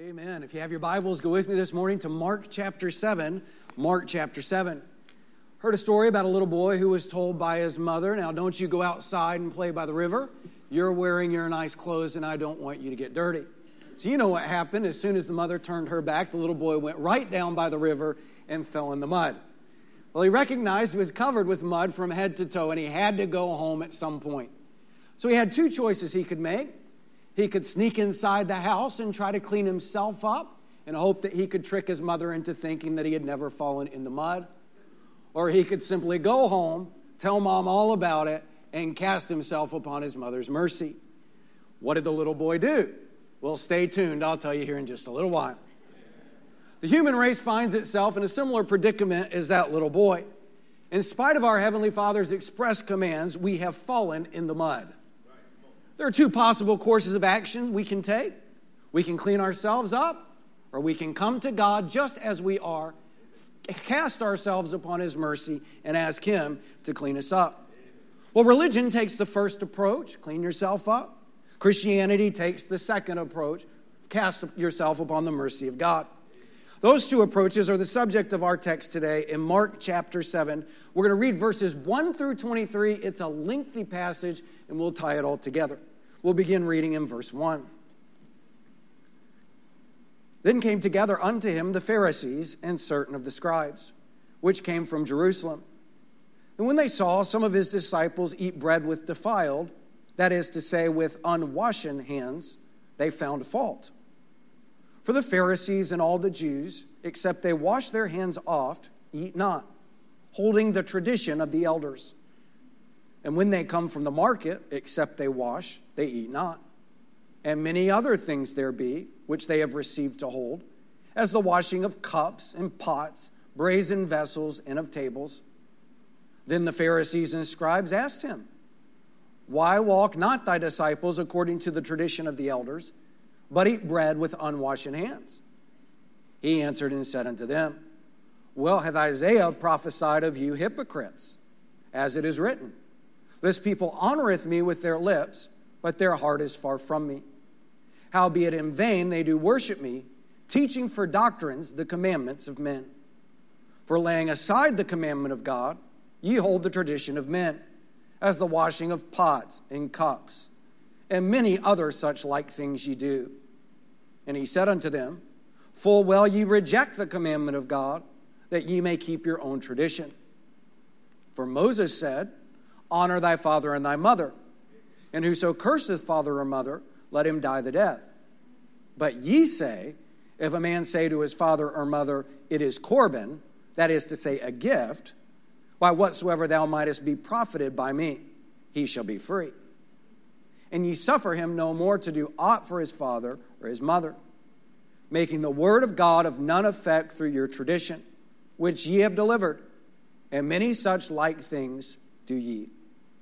Amen. If you have your Bibles, go with me this morning to Mark chapter 7. Mark chapter 7. Heard a story about a little boy who was told by his mother, now don't you go outside and play by the river. You're wearing your nice clothes and I don't want you to get dirty. So you know what happened. As soon as the mother turned her back, the little boy went right down by the river and fell in the mud. Well, he recognized he was covered with mud from head to toe and he had to go home at some point. So he had two choices he could make. He could sneak inside the house and try to clean himself up and hope that he could trick his mother into thinking that he had never fallen in the mud. Or he could simply go home, tell mom all about it, and cast himself upon his mother's mercy. What did the little boy do? Well, stay tuned. I'll tell you here in just a little while. The human race finds itself in a similar predicament as that little boy. In spite of our Heavenly Father's express commands, we have fallen in the mud. There are two possible courses of action we can take. We can clean ourselves up, or we can come to God just as we are, cast ourselves upon His mercy, and ask Him to clean us up. Well, religion takes the first approach, clean yourself up. Christianity takes the second approach, cast yourself upon the mercy of God. Those two approaches are the subject of our text today in Mark chapter 7. We're going to read verses 1 through 23. It's a lengthy passage, and we'll tie it all together. We'll begin reading in verse 1. Then came together unto him the Pharisees and certain of the scribes, which came from Jerusalem. And when they saw some of his disciples eat bread with defiled, that is to say, with unwashen hands, they found fault. For the Pharisees and all the Jews, except they wash their hands oft, eat not, holding the tradition of the elders. And when they come from the market, except they wash, they eat not. And many other things there be, which they have received to hold, as the washing of cups and pots, brazen vessels, and of tables. Then the Pharisees and scribes asked him, Why walk not thy disciples according to the tradition of the elders, but eat bread with unwashen hands? He answered and said unto them, Well hath Isaiah prophesied of you hypocrites, as it is written, This people honoreth me with their lips, but their heart is far from me. Howbeit in vain they do worship me, teaching for doctrines the commandments of men. For laying aside the commandment of God, ye hold the tradition of men, as the washing of pots and cups, and many other such like things ye do. And he said unto them, Full well ye reject the commandment of God, that ye may keep your own tradition. For Moses said, Honor thy father and thy mother, and whoso curseth father or mother, let him die the death. But ye say, If a man say to his father or mother, It is Corban, that is to say, a gift, by whatsoever thou mightest be profited by me, he shall be free. And ye suffer him no more to do aught for his father or his mother, making the word of God of none effect through your tradition, which ye have delivered, and many such like things do ye.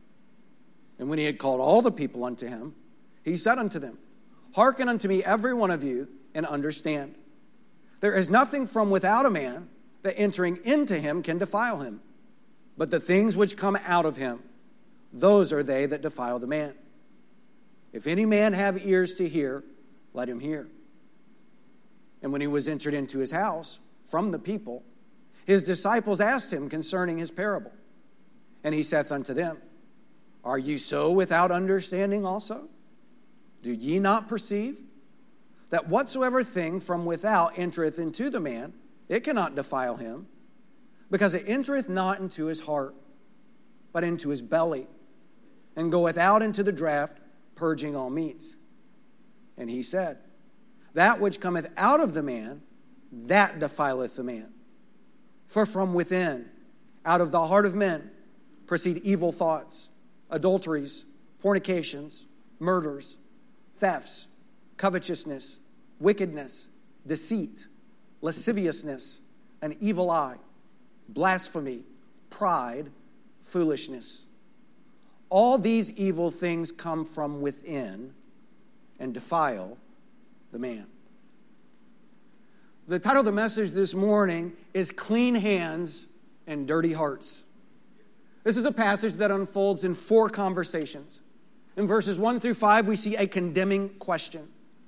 And when he had called all the people unto him, he said unto them, Hearken unto me every one of you, and understand. There is nothing from without a man that entering into him can defile him, but the things which come out of him, those are they that defile the man. If any man have ears to hear, let him hear. And when he was entered into his house from the people, his disciples asked him concerning his parable. And he saith unto them, Are ye so without understanding also? Do ye not perceive that whatsoever thing from without entereth into the man, it cannot defile him, because it entereth not into his heart, but into his belly, and goeth out into the draught, purging all meats. And he said, That which cometh out of the man, that defileth the man. For from within, out of the heart of men, proceed evil thoughts, adulteries, fornications, murders, thefts, covetousness, wickedness, deceit, lasciviousness, an evil eye, blasphemy, pride, foolishness. All these evil things come from within and defile the man. The title of the message this morning is Clean Hands and Dirty Hearts. This is a passage that unfolds in 4 conversations. In verses 1 through 5, we see a condemning question.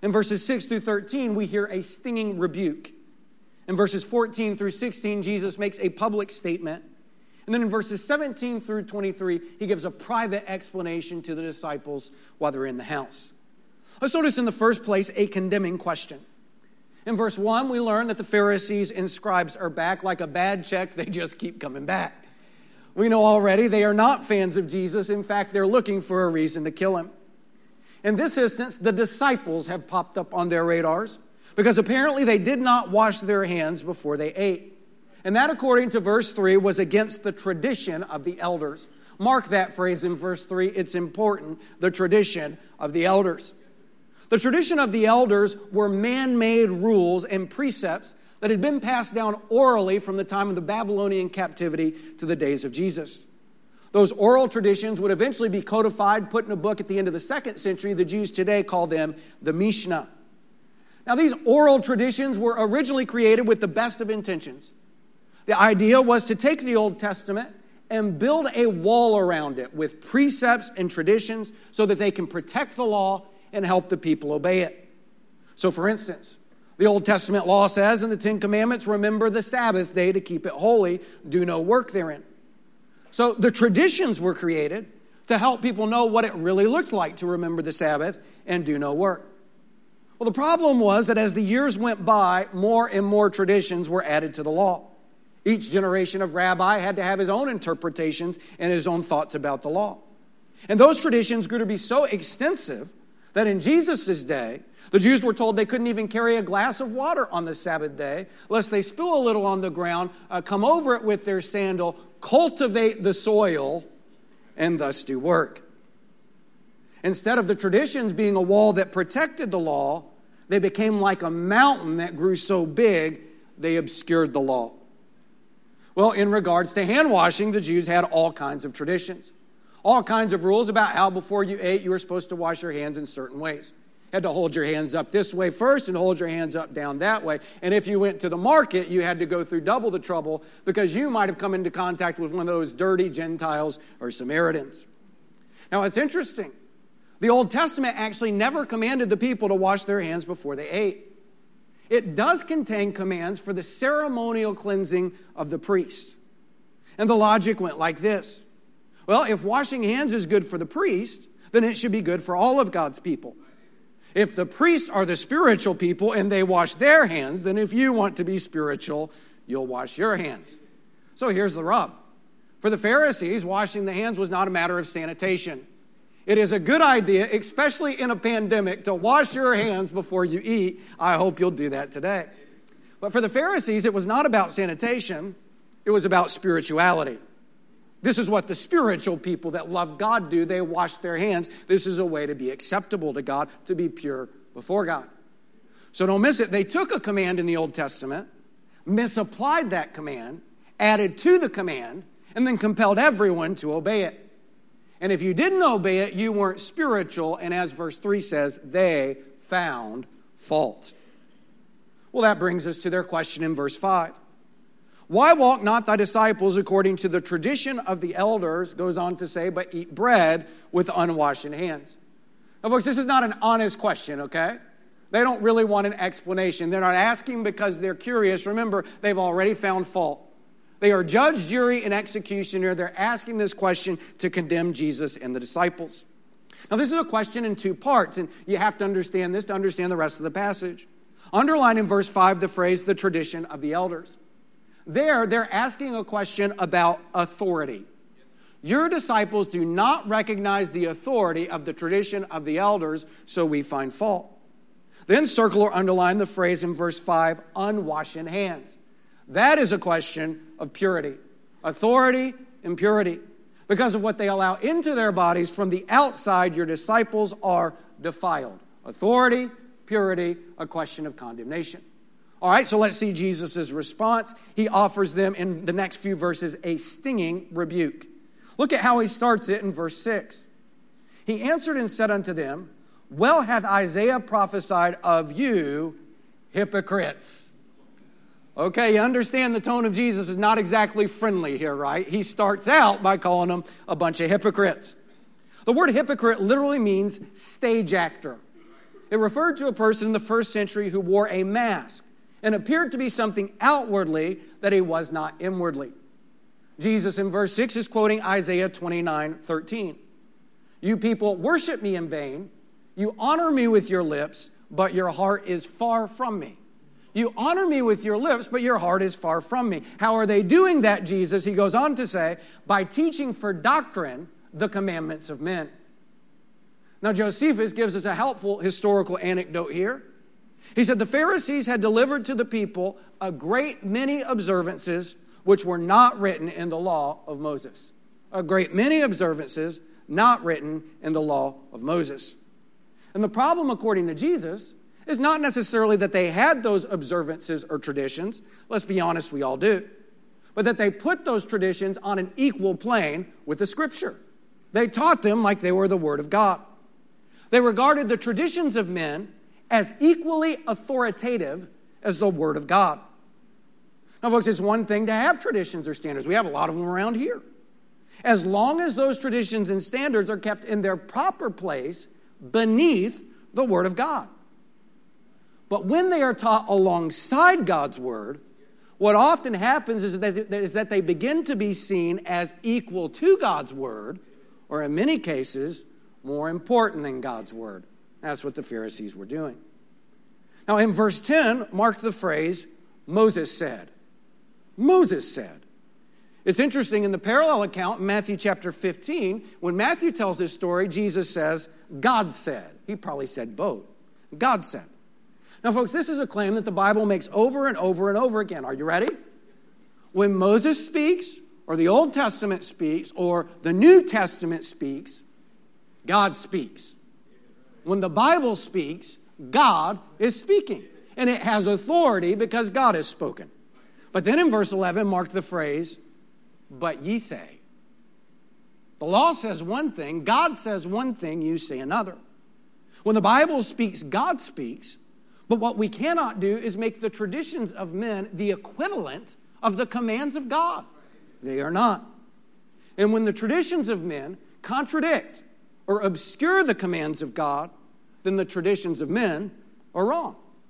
In verses 6 through 13, we hear a stinging rebuke. In verses 14 through 16, Jesus makes a public statement. And then in verses 17 through 23, he gives a private explanation to the disciples while they're in the house. Let's notice in the first place a condemning question. In verse 1, we learn that the Pharisees and scribes are back. Like a bad check, they just keep coming back. We know already they are not fans of Jesus. In fact, they're looking for a reason to kill him. In this instance, the disciples have popped up on their radars because apparently they did not wash their hands before they ate. And that, according to verse 3, was against the tradition of the elders. Mark that phrase in verse 3. It's important, the tradition of the elders. The tradition of the elders were man-made rules and precepts that had been passed down orally from the time of the Babylonian captivity to the days of Jesus. Those oral traditions would eventually be codified, put in a book at the end of the 2nd century. The Jews today call them the Mishnah. Now, these oral traditions were originally created with the best of intentions. The idea was to take the Old Testament and build a wall around it with precepts and traditions so that they can protect the law and help the people obey it. So, for instance, the Old Testament law says in the 10 Commandments, remember the Sabbath day to keep it holy, do no work therein. So the traditions were created to help people know what it really looked like to remember the Sabbath and do no work. Well, the problem was that as the years went by, more and more traditions were added to the law. Each generation of rabbi had to have his own interpretations and his own thoughts about the law. And those traditions grew to be so extensive that in Jesus' day, the Jews were told they couldn't even carry a glass of water on the Sabbath day, lest they spill a little on the ground, come over it with their sandal, cultivate the soil, and thus do work. Instead of the traditions being a wall that protected the law, they became like a mountain that grew so big they obscured the law. Well, in regards to hand washing, the Jews had all kinds of traditions. All kinds of rules about how before you ate, you were supposed to wash your hands in certain ways. You had to hold your hands up this way first and hold your hands up down that way. And if you went to the market, you had to go through double the trouble because you might have come into contact with one of those dirty Gentiles or Samaritans. Now, it's interesting. The Old Testament actually never commanded the people to wash their hands before they ate. It does contain commands for the ceremonial cleansing of the priest. And the logic went like this. Well, if washing hands is good for the priest, then it should be good for all of God's people. If the priests are the spiritual people and they wash their hands, then if you want to be spiritual, you'll wash your hands. So here's the rub. For the Pharisees, washing the hands was not a matter of sanitation. It is a good idea, especially in a pandemic, to wash your hands before you eat. I hope you'll do that today. But for the Pharisees, it was not about sanitation. It was about spirituality. This is what the spiritual people that love God do. They wash their hands. This is a way to be acceptable to God, to be pure before God. So don't miss it. They took a command in the Old Testament, misapplied that command, added to the command, and then compelled everyone to obey it. And if you didn't obey it, you weren't spiritual. And as verse 3 says, they found fault. Well, that brings us to their question in verse 5. Why walk not thy disciples according to the tradition of the elders, goes on to say, but eat bread with unwashed hands? Now, folks, this is not an honest question, okay? They don't really want an explanation. They're not asking because they're curious. Remember, they've already found fault. They are judge, jury, and executioner. They're asking this question to condemn Jesus and the disciples. Now, this is a question in two parts, and you have to understand this to understand the rest of the passage. Underline in verse 5 the phrase, the tradition of the elders. There, they're asking a question about authority. Your disciples do not recognize the authority of the tradition of the elders, so we find fault. Then circle or underline the phrase in verse 5, unwashed hands. That is a question of purity, authority and purity. Because of what they allow into their bodies from the outside, your disciples are defiled. Authority, purity, a question of condemnation. All right, so let's see Jesus' response. He offers them in the next few verses a stinging rebuke. Look at how he starts it in verse 6. He answered and said unto them, well hath Isaiah prophesied of you, hypocrites. Okay, you understand the tone of Jesus is not exactly friendly here, right? He starts out by calling them a bunch of hypocrites. The word hypocrite literally means stage actor. It referred to a person in the first century who wore a mask and appeared to be something outwardly that he was not inwardly. Jesus in verse 6 is quoting Isaiah 29:13. You people worship me in vain. You honor me with your lips, but your heart is far from me. You honor me with your lips, but your heart is far from me. How are they doing that, Jesus? He goes on to say, by teaching for doctrine the commandments of men. Now, Josephus gives us a helpful historical anecdote here. He said the Pharisees had delivered to the people a great many observances which were not written in the law of Moses. A great many observances not written in the law of Moses. And the problem, according to Jesus, is not necessarily that they had those observances or traditions. Let's be honest, we all do. But that they put those traditions on an equal plane with the Scripture. They taught them like they were the Word of God. They regarded the traditions of men as equally authoritative as the Word of God. Now, folks, it's one thing to have traditions or standards. We have a lot of them around here. As long as those traditions and standards are kept in their proper place beneath the Word of God. But when they are taught alongside God's Word, what often happens is that they begin to be seen as equal to God's Word, or in many cases, more important than God's Word. That's what the Pharisees were doing. Now, in verse 10, mark the phrase, Moses said. Moses said. It's interesting, in the parallel account in Matthew chapter 15, when Matthew tells this story, Jesus says, God said. He probably said both. God said. Now, folks, this is a claim that the Bible makes over and over and over again. Are you ready? When Moses speaks, or the Old Testament speaks, or the New Testament speaks, God speaks. When the Bible speaks, God is speaking. And it has authority because God has spoken. But then in verse 11, mark the phrase, but ye say. The law says one thing, God says one thing, you say another. When the Bible speaks, God speaks. But what we cannot do is make the traditions of men the equivalent of the commands of God. They are not. And when the traditions of men contradict or obscure the commands of God, then the traditions of men are wrong.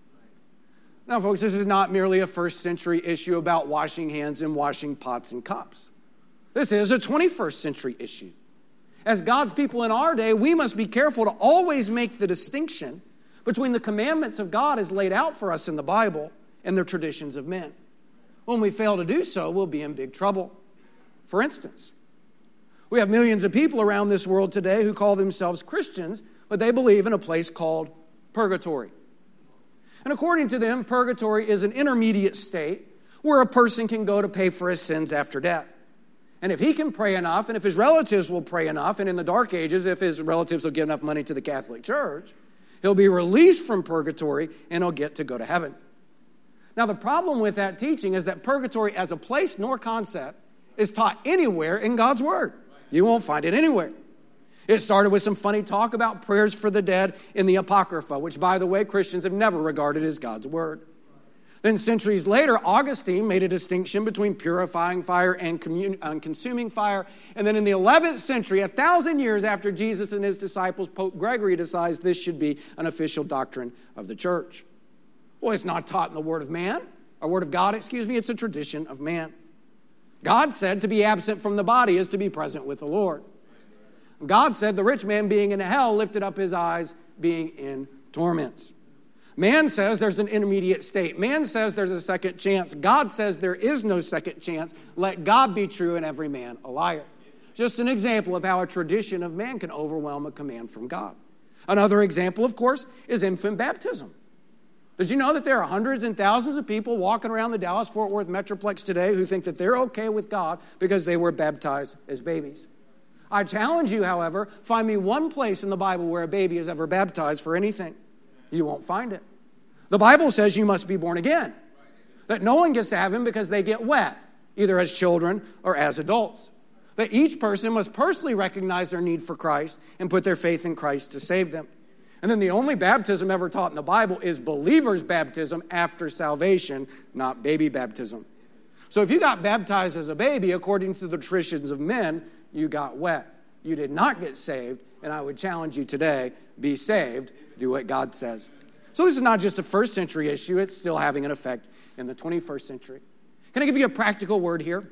Now, folks, this is not merely a first century issue about washing hands and washing pots and cups. This is a 21st century issue. As God's people in our day, we must be careful to always make the distinction between the commandments of God as laid out for us in the Bible and the traditions of men. When we fail to do so, we'll be in big trouble. For instance, we have millions of people around this world today who call themselves Christians, but they believe in a place called purgatory. And according to them, purgatory is an intermediate state where a person can go to pay for his sins after death. And if he can pray enough, and if his relatives will pray enough, and in the Dark Ages, if his relatives will give enough money to the Catholic Church, he'll be released from purgatory and he'll get to go to heaven. Now, the problem with that teaching is that purgatory as a place nor concept is taught anywhere in God's Word. You won't find it anywhere. It started with some funny talk about prayers for the dead in the Apocrypha, which, by the way, Christians have never regarded as God's Word. Then centuries later, Augustine made a distinction between purifying fire and consuming fire. And then in the 11th century, 1,000 years after Jesus and his disciples, Pope Gregory decides this should be an official doctrine of the church. Well, it's not taught in the Word of man, or Word of God, it's a tradition of man. God said to be absent from the body is to be present with the Lord. God said the rich man being in hell lifted up his eyes being in torments. Man says there's an intermediate state. Man says there's a second chance. God says there is no second chance. Let God be true and every man a liar. Just an example of how a tradition of man can overwhelm a command from God. Another example, of course, is infant baptism. Did you know that there are hundreds and thousands of people walking around the Dallas-Fort Worth Metroplex today who think that they're okay with God because they were baptized as babies? I challenge you, however, find me one place in the Bible where a baby is ever baptized for anything. You won't find it. The Bible says you must be born again. That no one gets to heaven because they get wet, either as children or as adults. That each person must personally recognize their need for Christ and put their faith in Christ to save them. And then the only baptism ever taught in the Bible is believer's baptism after salvation, not baby baptism. So if you got baptized as a baby, according to the traditions of men, you got wet. You did not get saved, and I would challenge you today, be saved Do what God says. So this is not just a first century issue. It's still having an effect in the 21st century. Can I give you a practical word here?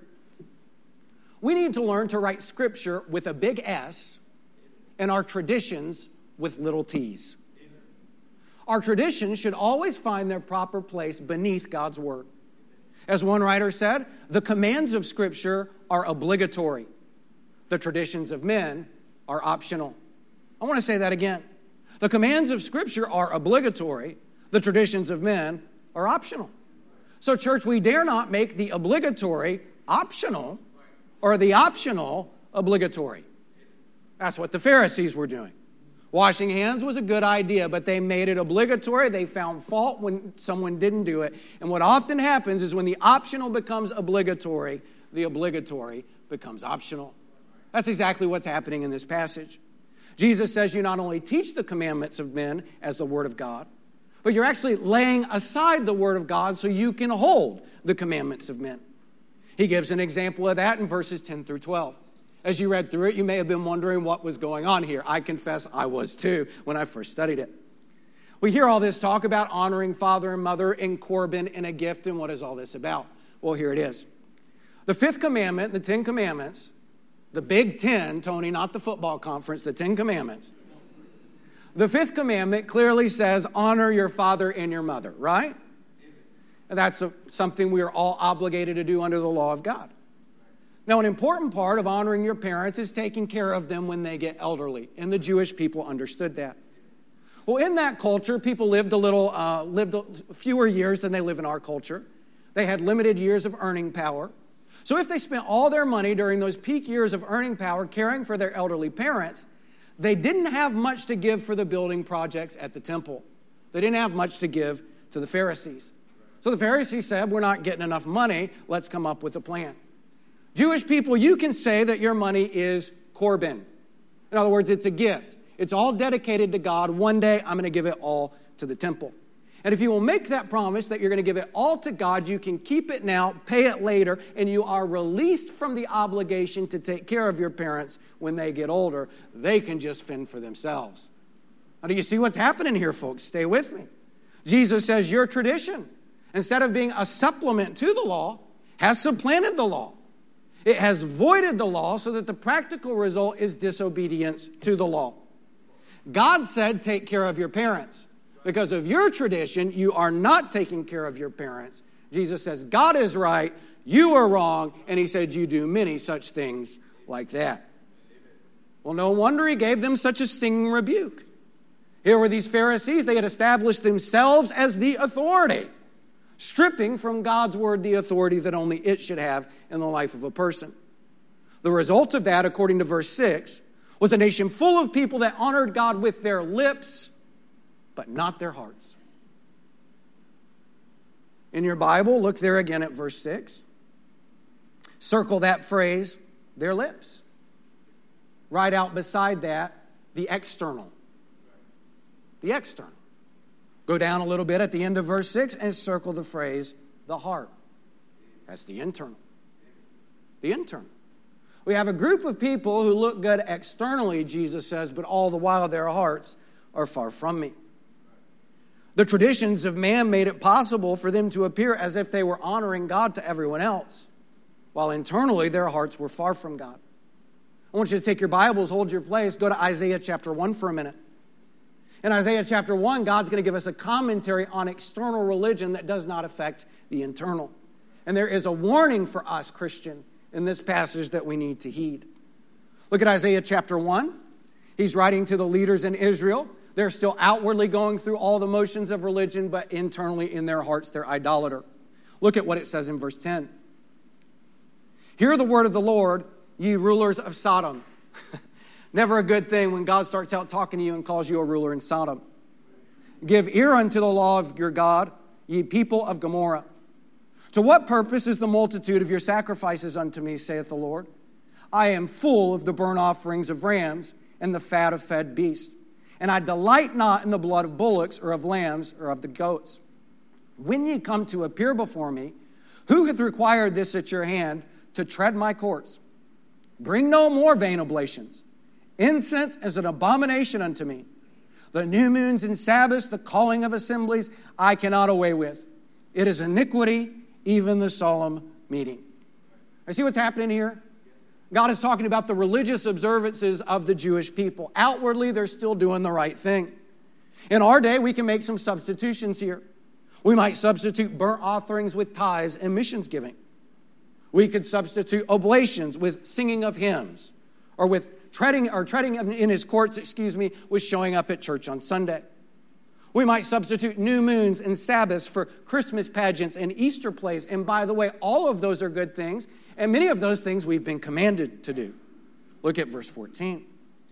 We need to learn to write Scripture with a big S and our traditions with little t's. Our traditions should always find their proper place beneath God's Word. As one writer said, the commands of Scripture are obligatory. The traditions of men are optional. I want to say that again. The commands of Scripture are obligatory. The traditions of men are optional. So, church, we dare not make the obligatory optional or the optional obligatory. That's what the Pharisees were doing. Washing hands was a good idea, but they made it obligatory. They found fault when someone didn't do it. And what often happens is when the optional becomes obligatory, the obligatory becomes optional. That's exactly what's happening in this passage. Jesus says you not only teach the commandments of men as the Word of God, but you're actually laying aside the Word of God so you can hold the commandments of men. He gives an example of that in verses 10 through 12. As you read through it, you may have been wondering what was going on here. I confess I was too when I first studied it. We hear all this talk about honoring father and mother and Corban and a gift, and what is all this about? Well, here it is. The fifth commandment, the 10 commandments, the Big Ten, Tony, not the football conference, the 10 commandments. The fifth commandment clearly says honor your father and your mother, right? And that's something we are all obligated to do under the law of God. Now, an important part of honoring your parents is taking care of them when they get elderly, and the Jewish people understood that. Well, in that culture, people lived fewer years than they live in our culture. They had limited years of earning power. So if they spent all their money during those peak years of earning power caring for their elderly parents, they didn't have much to give for the building projects at the temple. They didn't have much to give to the Pharisees. So the Pharisees said, we're not getting enough money. Let's come up with a plan. Jewish people, you can say that your money is Corban. In other words, it's a gift. It's all dedicated to God. One day, I'm going to give it all to the temple. And if you will make that promise that you're going to give it all to God, you can keep it now, pay it later, and you are released from the obligation to take care of your parents when they get older. They can just fend for themselves. Now, do you see what's happening here, folks? Stay with me. Jesus says your tradition, instead of being a supplement to the law, has supplanted the law. It has voided the law so that the practical result is disobedience to the law. God said, take care of your parents. Because of your tradition, you are not taking care of your parents. Jesus says, God is right, you are wrong, and he said, you do many such things like that. Well, no wonder he gave them such a stinging rebuke. Here were these Pharisees, they had established themselves as the authority, stripping from God's word the authority that only it should have in the life of a person. The result of that, according to verse 6, was a nation full of people that honored God with their lips, but not their hearts. In your Bible, look there again at verse 6. Circle that phrase, their lips. Write out beside that, the external. The external. Go down a little bit at the end of verse 6 and circle the phrase, the heart. That's the internal. The internal. We have a group of people who look good externally, Jesus says, but all the while their hearts are far from me. The traditions of man made it possible for them to appear as if they were honoring God to everyone else, while internally their hearts were far from God. I want you to take your Bibles, hold your place, go to Isaiah chapter 1 for a minute. In Isaiah chapter 1, God's going to give us a commentary on external religion that does not affect the internal. And there is a warning for us, Christian, in this passage that we need to heed. Look at Isaiah chapter 1. He's writing to the leaders in Israel. They're still outwardly going through all the motions of religion, but internally in their hearts, they're idolater. Look at what it says in verse 10. Hear the word of the Lord, ye rulers of Sodom. Never a good thing when God starts out talking to you and calls you a ruler in Sodom. Give ear unto the law of your God, ye people of Gomorrah. To what purpose is the multitude of your sacrifices unto me, saith the Lord? I am full of the burnt offerings of rams and the fat of fed beasts. And I delight not in the blood of bullocks or of lambs or of the goats. When ye come to appear before me, who hath required this at your hand to tread my courts? Bring no more vain oblations. Incense is an abomination unto me. The new moons and Sabbaths, the calling of assemblies, I cannot away with. It is iniquity, even the solemn meeting. I see what's happening here? God is talking about the religious observances of the Jewish people. Outwardly, they're still doing the right thing. In our day, we can make some substitutions here. We might substitute burnt offerings with tithes and missions giving. We could substitute oblations with singing of hymns, or with treading in his courts, with showing up at church on Sunday. We might substitute new moons and Sabbaths for Christmas pageants and Easter plays. And by the way, all of those are good things, and many of those things we've been commanded to do. Look at verse 14.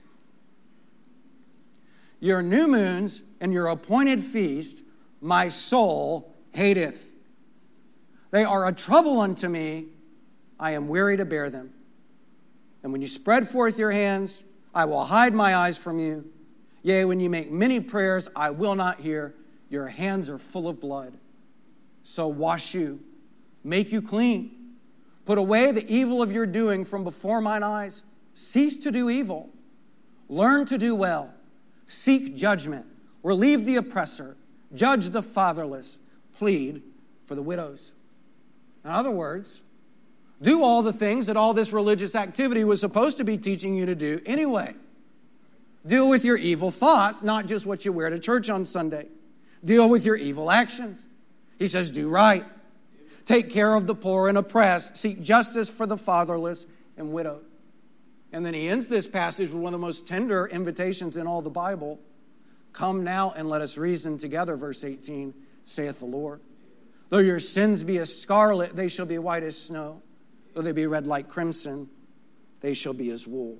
Your new moons and your appointed feast, my soul hateth. They are a trouble unto me. I am weary to bear them. And when you spread forth your hands, I will hide my eyes from you. Yea, when you make many prayers, I will not hear. Your hands are full of blood. So wash you, make you clean. Put away the evil of your doing from before mine eyes. Cease to do evil. Learn to do well. Seek judgment. Relieve the oppressor. Judge the fatherless. Plead for the widows. In other words, do all the things that all this religious activity was supposed to be teaching you to do anyway. Deal with your evil thoughts, not just what you wear to church on Sunday. Deal with your evil actions. He says, do right. Take care of the poor and oppressed. Seek justice for the fatherless and widowed. And then he ends this passage with one of the most tender invitations in all the Bible. Come now and let us reason together, verse 18, saith the Lord. Though your sins be as scarlet, they shall be white as snow. Though they be red like crimson, they shall be as wool.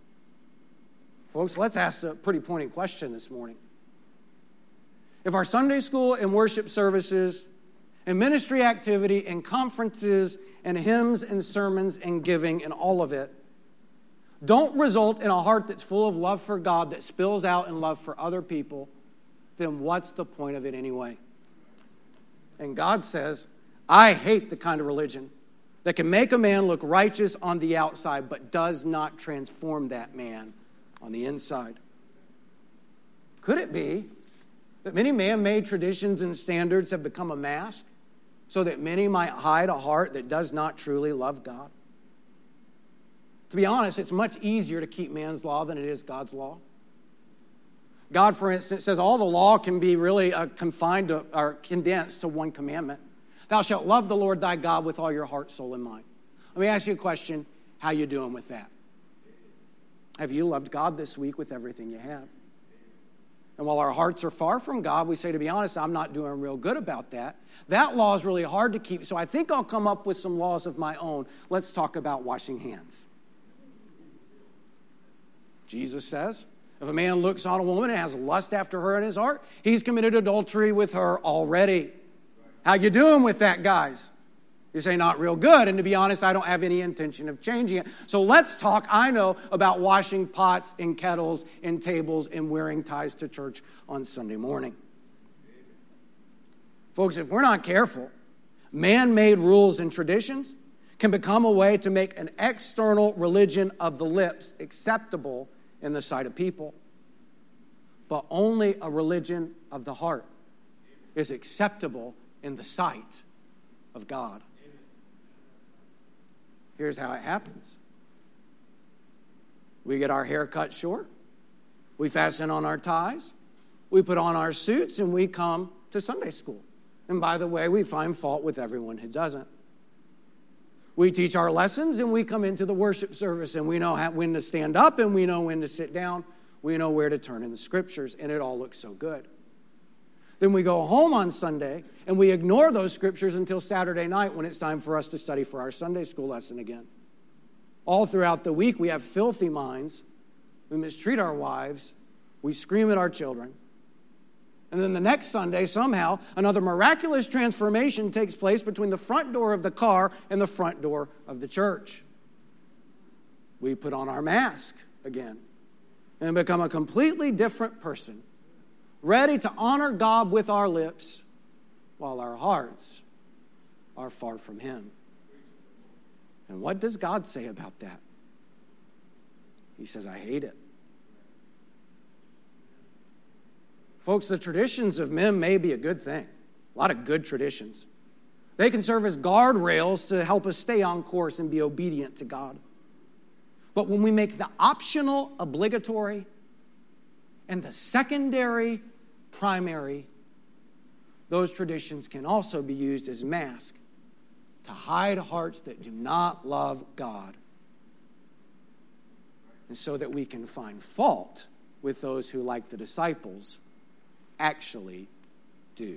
Folks, let's ask a pretty pointed question this morning. If our Sunday school and worship services and ministry activity and conferences and hymns and sermons and giving and all of it don't result in a heart that's full of love for God that spills out in love for other people, then what's the point of it anyway? And God says, I hate the kind of religion that can make a man look righteous on the outside but does not transform that man on the inside. Could it be that many man-made traditions and standards have become a mask so that many might hide a heart that does not truly love God? To be honest, it's much easier to keep man's law than it is God's law. God, for instance, says all the law can be really confined to, or condensed to one commandment. Thou shalt love the Lord thy God with all your heart, soul, and mind. Let me ask you a question. How you doing with that? Have you loved God this week with everything you have? And while our hearts are far from God, we say, to be honest, I'm not doing real good about that. That law is really hard to keep, so I think I'll come up with some laws of my own. Let's talk about washing hands. Jesus says, if a man looks on a woman and has lust after her in his heart, he's committed adultery with her already. How you doing with that, guys? You say, not real good. And to be honest, I don't have any intention of changing it. So let's talk, I know, about washing pots and kettles and tables and wearing ties to church on Sunday morning. Folks, if we're not careful, man-made rules and traditions can become a way to make an external religion of the lips acceptable in the sight of people. But only a religion of the heart is acceptable in the sight of God. Here's how it happens. We get our hair cut short. We fasten on our ties. We put on our suits and we come to Sunday school. And by the way, we find fault with everyone who doesn't. We teach our lessons and we come into the worship service and we know when to stand up and we know when to sit down. We know where to turn in the scriptures, and it all looks so good. Then we go home on Sunday and we ignore those scriptures until Saturday night when it's time for us to study for our Sunday school lesson again. All throughout the week, we have filthy minds. We mistreat our wives. We scream at our children. And then the next Sunday, somehow, another miraculous transformation takes place between the front door of the car and the front door of the church. We put on our mask again and become a completely different person, ready to honor God with our lips while our hearts are far from Him. And what does God say about that? He says, I hate it. Folks, the traditions of men may be a good thing. A lot of good traditions. They can serve as guardrails to help us stay on course and be obedient to God. But when we make the optional obligatory and the secondary primary, those traditions can also be used as masks to hide hearts that do not love God. And so that we can find fault with those who, like the disciples, actually do.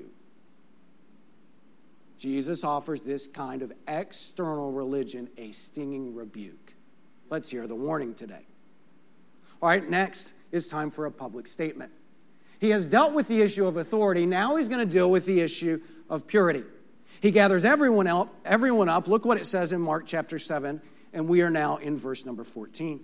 Jesus offers this kind of external religion a stinging rebuke. Let's hear the warning today. All right, next it's time for a public statement. He has dealt with the issue of authority. Now he's going to deal with the issue of purity. He gathers everyone up. Look what it says in Mark chapter 7, and we are now in verse number 14.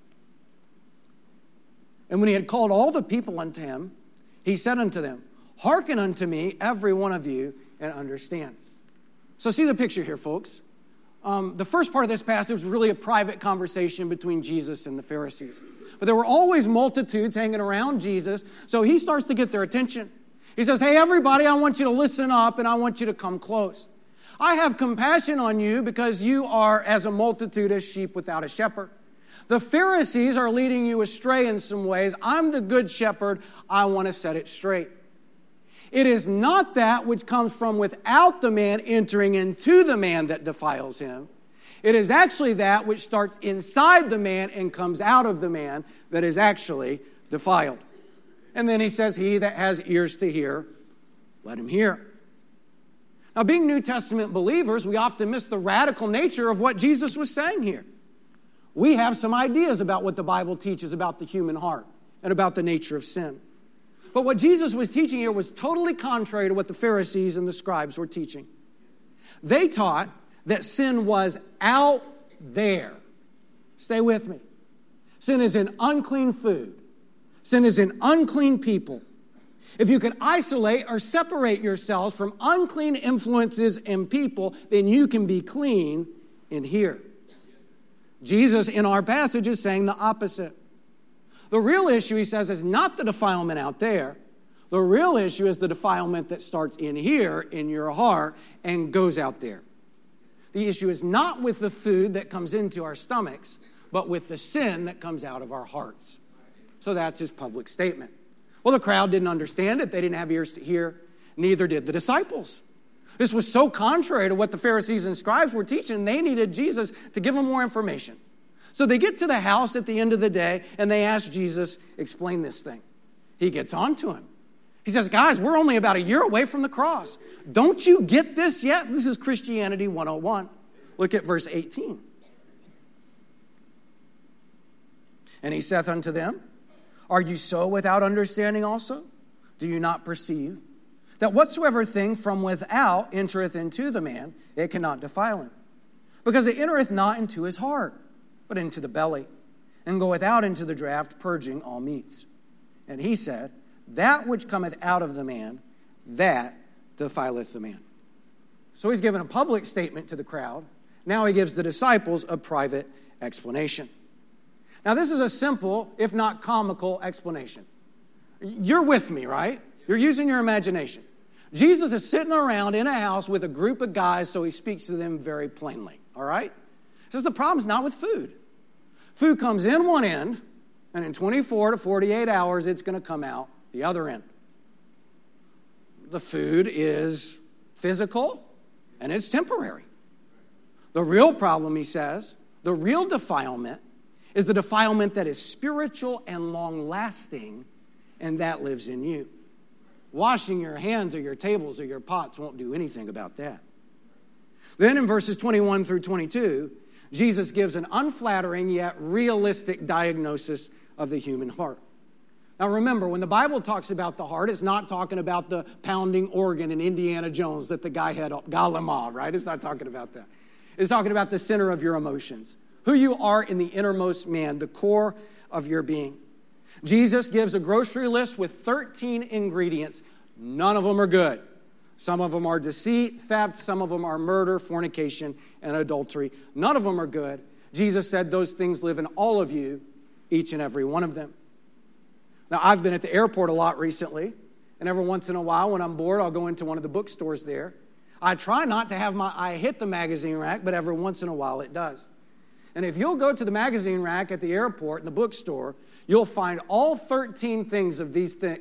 And when he had called all the people unto him, he said unto them, Hearken unto me, every one of you, and understand. So see the picture here, folks. The first part of this passage was really a private conversation between Jesus and the Pharisees. But there were always multitudes hanging around Jesus, so he starts to get their attention. He says, hey, everybody, I want you to listen up, and I want you to come close. I have compassion on you because you are as a multitude as sheep without a shepherd. The Pharisees are leading you astray in some ways. I'm the good shepherd. I want to set it straight. It is not that which comes from without the man entering into the man that defiles him. It is actually that which starts inside the man and comes out of the man that is actually defiled. And then he says, he that has ears to hear, let him hear. Now, being New Testament believers, we often miss the radical nature of what Jesus was saying here. We have some ideas about what the Bible teaches about the human heart and about the nature of sin. But what Jesus was teaching here was totally contrary to what the Pharisees and the scribes were teaching. They taught that sin was out there. Stay with me. Sin is in unclean food. Sin is in unclean people. If you can isolate or separate yourselves from unclean influences and people, then you can be clean in here. Jesus, in our passage, is saying the opposite. The real issue, he says, is not the defilement out there. The real issue is the defilement that starts in here, in your heart, and goes out there. The issue is not with the food that comes into our stomachs, but with the sin that comes out of our hearts. So that's his public statement. Well, the crowd didn't understand it. They didn't have ears to hear. Neither did the disciples. This was so contrary to what the Pharisees and scribes were teaching, they needed Jesus to give them more information. So they get to the house at the end of the day, and they ask Jesus, explain this thing. He gets on to him. He says, guys, we're only about a year away from the cross. Don't you get this yet? This is Christianity 101. Look at verse 18. And he saith unto them, Are you so without understanding also? Do you not perceive that whatsoever thing from without entereth into the man, it cannot defile him? Because it entereth not into his heart, but into the belly, and goeth out into the draught, purging all meats. And he said, That which cometh out of the man, that defileth the man. So he's given a public statement to the crowd. Now he gives the disciples a private explanation. Now this is a simple, if not comical, explanation. You're with me, right? You're using your imagination. Jesus is sitting around in a house with a group of guys, so he speaks to them very plainly, all right? He says the problem's not with food. Food comes in one end, and in 24 to 48 hours, it's going to come out the other end. The food is physical, and it's temporary. The real problem, he says, the real defilement is the defilement that is spiritual and long-lasting, and that lives in you. Washing your hands or your tables or your pots won't do anything about that. Then in verses 21 through 22, Jesus gives an unflattering yet realistic diagnosis of the human heart. Now remember, when the Bible talks about the heart, it's not talking about the pounding organ in Indiana Jones that the guy had up, Gallimard, right? It's not talking about that. It's talking about the center of your emotions, who you are in the innermost man, the core of your being. Jesus gives a grocery list with 13 ingredients. None of them are good. Some of them are deceit, theft. Some of them are murder, fornication, and adultery. None of them are good. Jesus said those things live in all of you, each and every one of them. Now, I've been at the airport a lot recently, And every once in a while, when I'm bored, I'll go into one of the bookstores there. I try not to have my eye hit the magazine rack, but every once in a while it does. And if you'll go to the magazine rack at the airport in the bookstore, you'll find all 13 of these things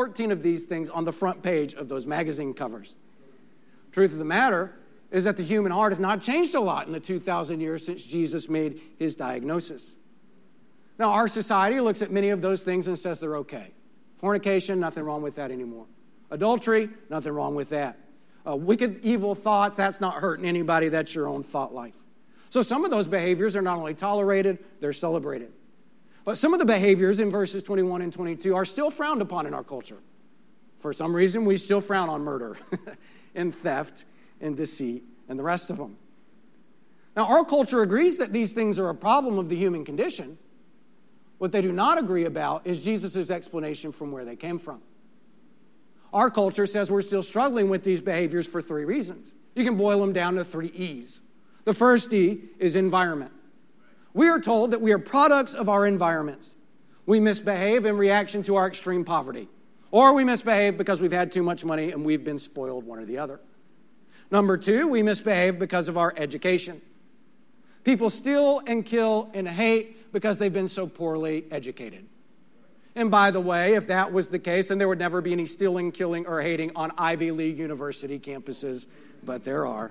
on the front page of those magazine covers. Truth of the matter is that the human heart has not changed a lot in the 2,000 years since Jesus made his diagnosis. Now, our society looks at many of those things and says they're okay. Fornication, nothing wrong with that anymore. Adultery, nothing wrong with that. Wicked, evil thoughts, that's not hurting anybody. That's your own thought life. So some of those behaviors are not only tolerated, they're celebrated. But some of the behaviors in verses 21 and 22 are still frowned upon in our culture. For some reason, we still frown on murder and theft and deceit and the rest of them. Now, our culture agrees that these things are a problem of the human condition. What they do not agree about is Jesus' explanation from where they came from. Our culture says we're still struggling with these behaviors for 3 reasons. You can boil them down to 3 E's. The first E is environment. We are told that we are products of our environments. We misbehave in reaction to our extreme poverty. Or we misbehave because we've had too much money and we've been spoiled, one or the other. Number 2, we misbehave because of our education. People steal and kill and hate because they've been so poorly educated. And by the way, if that was the case, then there would never be any stealing, killing, or hating on Ivy League university campuses, but there are.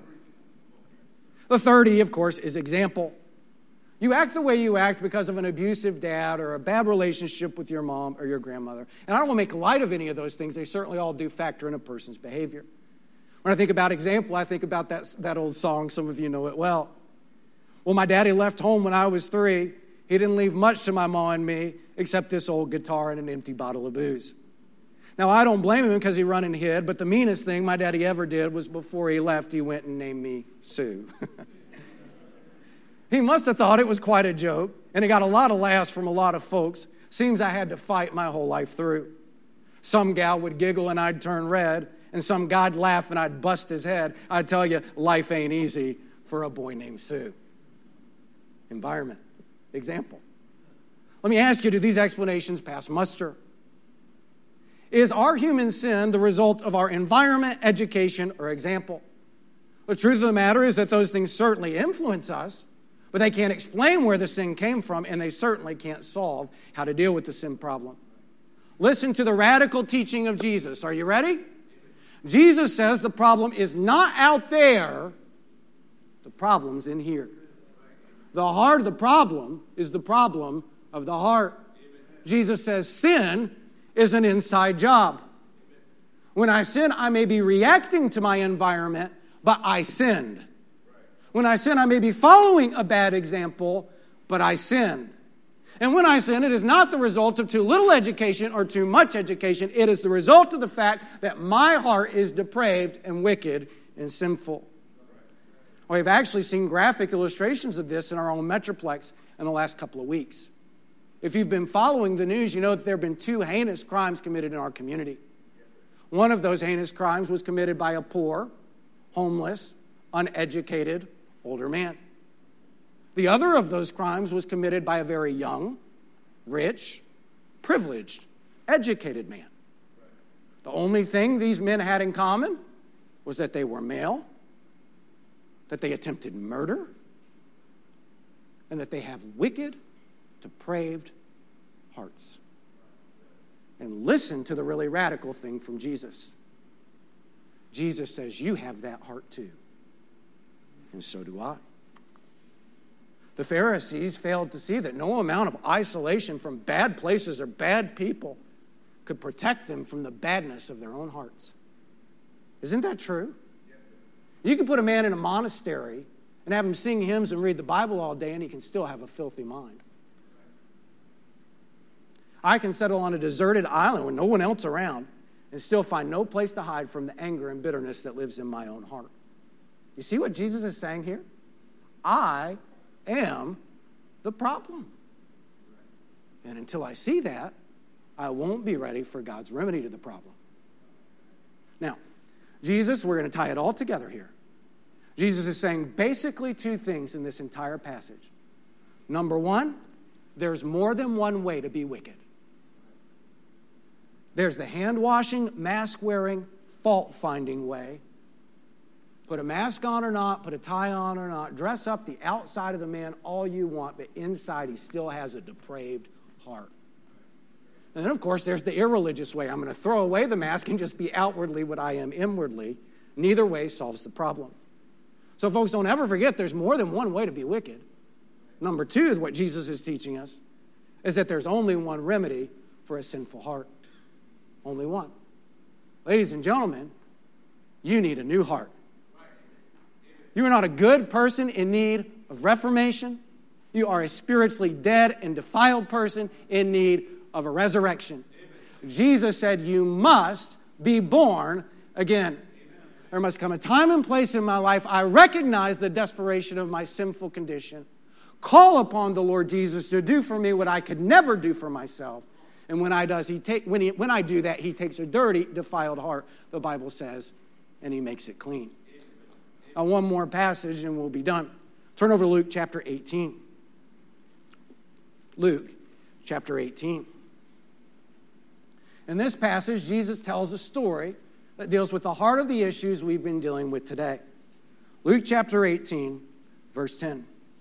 The third E, of course, is example. You act the way you act because of an abusive dad or a bad relationship with your mom or your grandmother. And I don't want to make light of any of those things. They certainly all do factor in a person's behavior. When I think about example, I think about that old song. Some of you know it well. Well, my daddy left home when I was 3. He didn't leave much to my mom and me except this old guitar and an empty bottle of booze. Now, I don't blame him because he run and hid, but the meanest thing my daddy ever did was before he left, he went and named me Sue. He must have thought it was quite a joke, and it got a lot of laughs from a lot of folks. Seems I had to fight my whole life through. Some gal would giggle and I'd turn red, and some guy'd laugh and I'd bust his head. I'd tell you, life ain't easy for a boy named Sue. Environment. Example. Let me ask you, do these explanations pass muster? Is our human sin the result of our environment, education, or example? The truth of the matter is that those things certainly influence us, but they can't explain where the sin came from, and they certainly can't solve how to deal with the sin problem. Listen to the radical teaching of Jesus. Are you ready? Jesus says the problem is not out there, the problem's in here. The heart of the problem is the problem of the heart. Jesus says sin is an inside job. When I sin, I may be reacting to my environment, but I sinned. When I sin, I may be following a bad example, but I sinned. And when I sin, it is not the result of too little education or too much education. It is the result of the fact that my heart is depraved and wicked and sinful. We've actually seen graphic illustrations of this in our own Metroplex in the last couple of weeks. If you've been following the news, you know that there have been 2 heinous crimes committed in our community. One of those heinous crimes was committed by a poor, homeless, uneducated, older man. The other of those crimes was committed by a very young, rich, privileged, educated man. The only thing these men had in common was that they were male, that they attempted murder, and that they have wicked, depraved hearts. And listen to the really radical thing from Jesus. Jesus says, you have that heart too. And so do I. The Pharisees failed to see that no amount of isolation from bad places or bad people could protect them from the badness of their own hearts. Isn't that true? You can put a man in a monastery and have him sing hymns and read the Bible all day, and he can still have a filthy mind. I can settle on a deserted island with no one else around and still find no place to hide from the anger and bitterness that lives in my own heart. You see what Jesus is saying here? I am the problem. And until I see that, I won't be ready for God's remedy to the problem. Now, Jesus, we're going to tie it all together here. Jesus is saying basically 2 things in this entire passage. Number 1, there's more than one way to be wicked. There's the hand-washing, mask-wearing, fault-finding way. Put a mask on or not, put a tie on or not, dress up the outside of the man all you want, but inside he still has a depraved heart. And then, of course, there's the irreligious way. I'm going to throw away the mask and just be outwardly what I am inwardly. Neither way solves the problem. So, folks, don't ever forget there's more than one way to be wicked. Number two, what Jesus is teaching us is that there's only one remedy for a sinful heart. Only one. Ladies and gentlemen, you need a new heart. You are not a good person in need of reformation. You are a spiritually dead and defiled person in need of a resurrection. Amen. Jesus said, you must be born again. Amen. There must come a time and place in my life I recognize the desperation of my sinful condition. Call upon the Lord Jesus to do for me what I could never do for myself. And when I do that, he takes a dirty, defiled heart, the Bible says, and he makes it clean. Now, one more passage and we'll be done. Turn over to Luke chapter 18. Luke chapter 18. In this passage, Jesus tells a story that deals with the heart of the issues we've been dealing with today. Luke chapter 18, verse 10.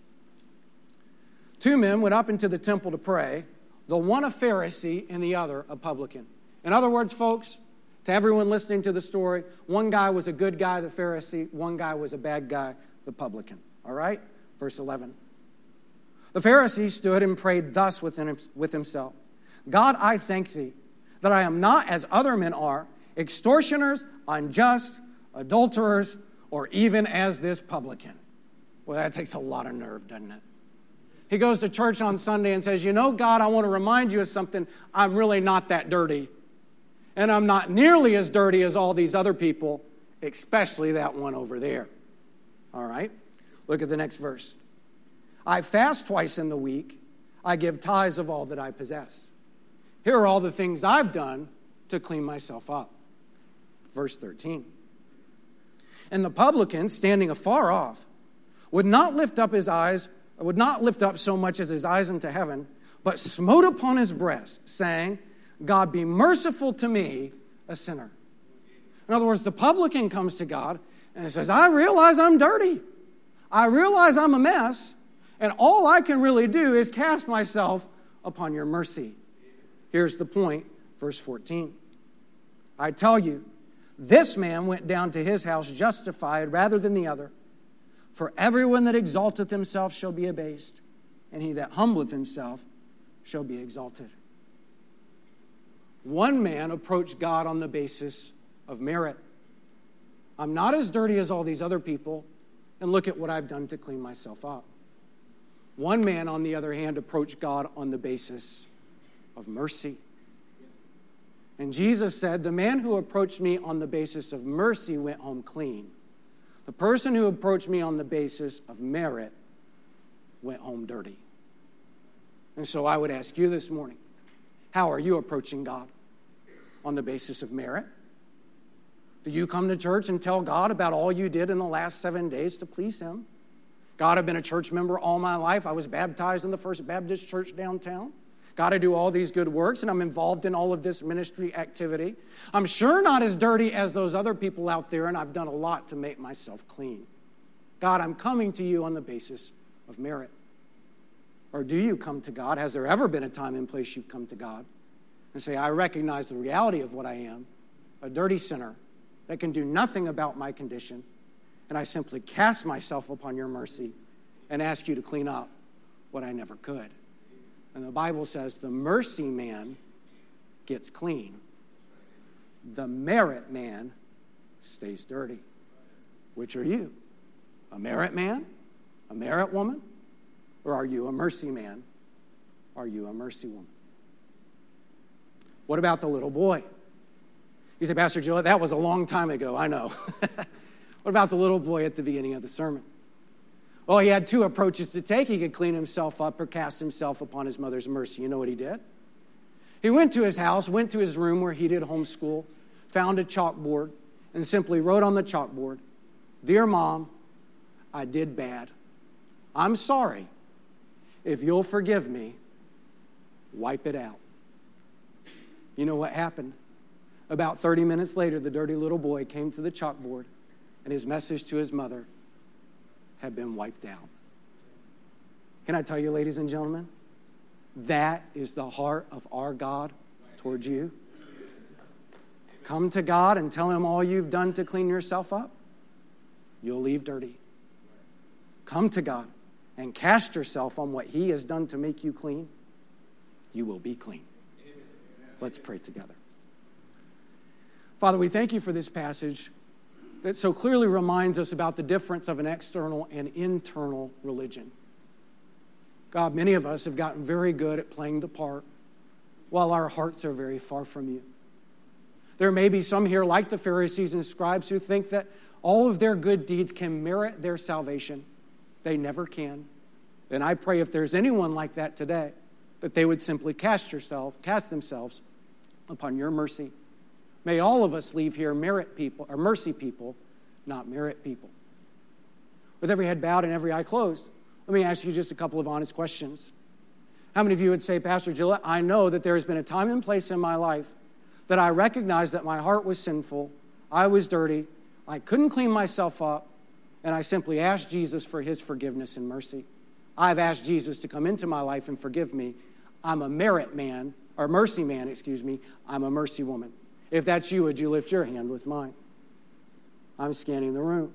Two men went up into the temple to pray, the one a Pharisee and the other a publican. In other words, folks, to everyone listening to the story, one guy was a good guy, the Pharisee. One guy was a bad guy, the publican. All right? Verse 11. The Pharisee stood and prayed thus with himself. God, I thank thee that I am not as other men are, extortioners, unjust, adulterers, or even as this publican. Well, that takes a lot of nerve, doesn't it? He goes to church on Sunday and says, you know, God, I want to remind you of something. I'm really not that dirty. And I'm not nearly as dirty as all these other people, especially that one over there. All right? Look at the next verse. I fast twice in the week. I give tithes of all that I possess. Here are all the things I've done to clean myself up. Verse 13. And the publican, standing afar off, would not lift up so much as his eyes into heaven, but smote upon his breast, saying, God, be merciful to me, a sinner. In other words, the publican comes to God and says, I realize I'm dirty. I realize I'm a mess. And all I can really do is cast myself upon your mercy. Here's the point, verse 14. I tell you, this man went down to his house justified rather than the other. For everyone that exalteth himself shall be abased, and he that humbleth himself shall be exalted. One man approached God on the basis of merit. I'm not as dirty as all these other people, and look at what I've done to clean myself up. One man, on the other hand, approached God on the basis of mercy. And Jesus said, the man who approached me on the basis of mercy went home clean. The person who approached me on the basis of merit went home dirty. And so I would ask you this morning, how are you approaching God? On the basis of merit? Do you come to church and tell God about all you did in the last 7 days to please him? God, I've been a church member all my life. I was baptized in the First Baptist Church downtown. God, I do all these good works, and I'm involved in all of this ministry activity. I'm sure not as dirty as those other people out there, and I've done a lot to make myself clean. God, I'm coming to you on the basis of merit. Or do you come to God? Has there ever been a time and place you've come to God and say, I recognize the reality of what I am, a dirty sinner that can do nothing about my condition, and I simply cast myself upon your mercy and ask you to clean up what I never could. And the Bible says the mercy man gets clean. The merit man stays dirty. Which are you? A merit man? A merit woman? Or are you a mercy man? Are you a mercy woman? What about the little boy? You say, Pastor Joe, that was a long time ago. I know. What about the little boy at the beginning of the sermon? Well, he had two approaches to take. He could clean himself up or cast himself upon his mother's mercy. You know what he did? He went to his house, went to his room where he did homeschool, found a chalkboard, and simply wrote on the chalkboard, Dear Mom, I did bad. I'm sorry. If you'll forgive me, wipe it out. You know what happened? About 30 minutes later, the dirty little boy came to the chalkboard, and his message to his mother had been wiped out. Can I tell you, ladies and gentlemen, that is the heart of our God towards you. Come to God and tell him all you've done to clean yourself up. You'll leave dirty. Come to God and cast yourself on what he has done to make you clean. You will be clean. Let's pray together. Father, we thank you for this passage that so clearly reminds us about the difference of an external and internal religion. God, many of us have gotten very good at playing the part while our hearts are very far from you. There may be some here, like the Pharisees and scribes, who think that all of their good deeds can merit their salvation. They never can. And I pray if there's anyone like that today, that they would simply cast themselves upon your mercy. May all of us leave here mercy people, not merit people. With every head bowed and every eye closed, let me ask you just a couple of honest questions. How many of you would say, Pastor Gillett, I know that there has been a time and place in my life that I recognized that my heart was sinful, I was dirty, I couldn't clean myself up, and I simply asked Jesus for his forgiveness and mercy. I've asked Jesus to come into my life and forgive me. I'm a mercy man. I'm a mercy woman. If that's you, would you lift your hand with mine? I'm scanning the room.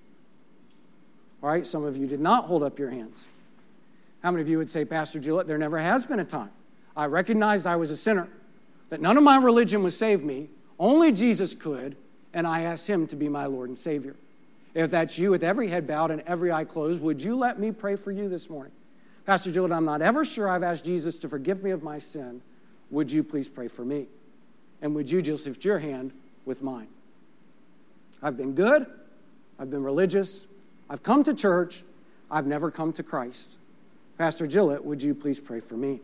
All right, some of you did not hold up your hands. How many of you would say, Pastor Gillett, there never has been a time I recognized I was a sinner, that none of my religion would save me, only Jesus could, and I asked him to be my Lord and Savior. If that's you, with every head bowed and every eye closed, would you let me pray for you this morning? Pastor Gillett, I'm not ever sure I've asked Jesus to forgive me of my sin. Would you please pray for me? And would you just lift your hand with mine? I've been good. I've been religious. I've come to church. I've never come to Christ. Pastor Gillett, would you please pray for me?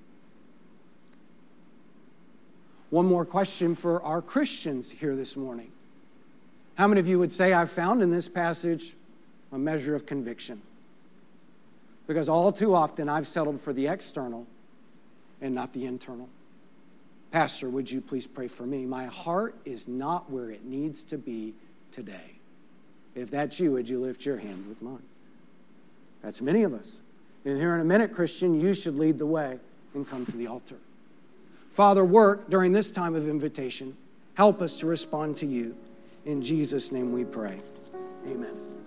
One more question for our Christians here this morning. How many of you would say I've found in this passage a measure of conviction? Because all too often I've settled for the external and not the internal. Pastor, would you please pray for me? My heart is not where it needs to be today. If that's you, would you lift your hand with mine? That's many of us. And here in a minute, Christian, you should lead the way and come to the altar. Father, work during this time of invitation. Help us to respond to you. In Jesus' name we pray. Amen.